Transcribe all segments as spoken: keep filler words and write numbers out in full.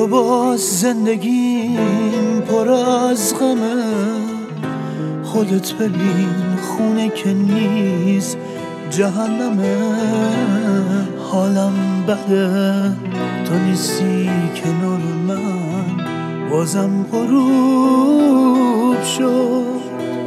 تو باز زندگیم پر از غمه، خودت ببین خونه که نیست جهنمه. حالم بده تو نیستی کنار من، بازم غروب شد.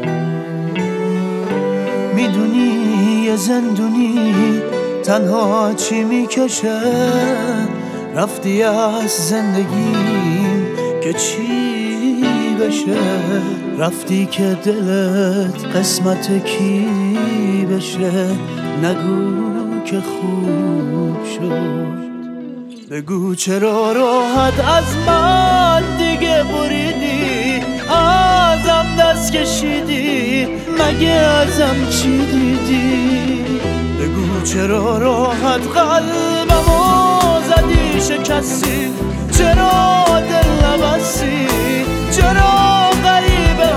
میدونی یه زندونی تنها چی میکشه، رفتی از زندگیم که چی بشه، رفتی که دلت قسمت کی بشه. نگو که خوب شد، بگو چرا راحت از من دیگه بریدی، ازم دست کشیدی، مگه ازم چی دیدی؟ بگو چرا راحت قلبمو زدی شکستی، چرا دل نبستی، چرا غریبه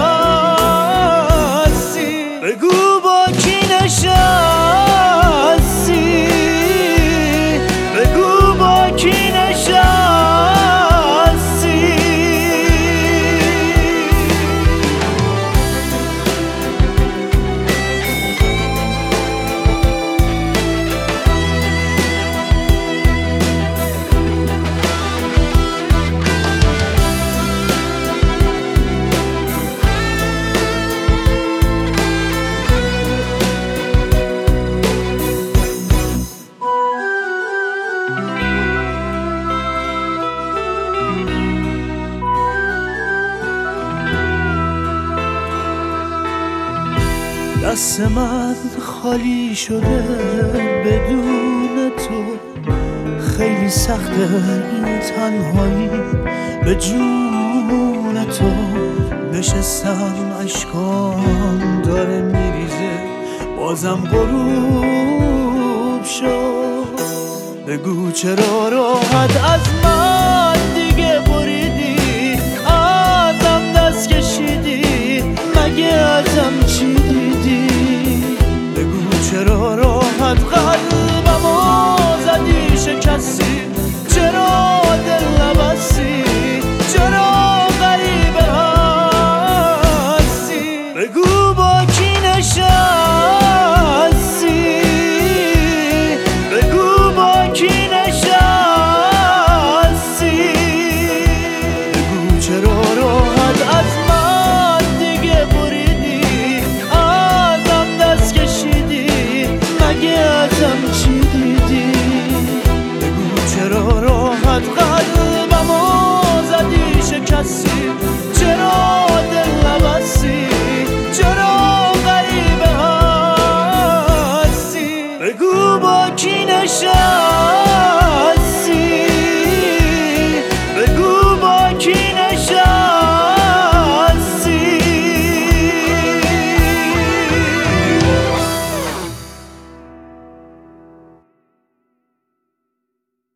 هستی؟ بگو با کی نشستی، بگو با کی نشستی. دست من خالی شده بدون تو، خیلی سخته این تنهایی به جون تو. نشستم اشکام داره میریزه، بازم غروب شد. بگو چرا راحت از من دیگه بریدی، ازم دست کشیدی، مگه ازم چی دیدی؟ بگو چرا راحت قلبمو زدی شکستی، چرا دل نبستی، چرا غریبه هستی؟ بگو با کی نشستی،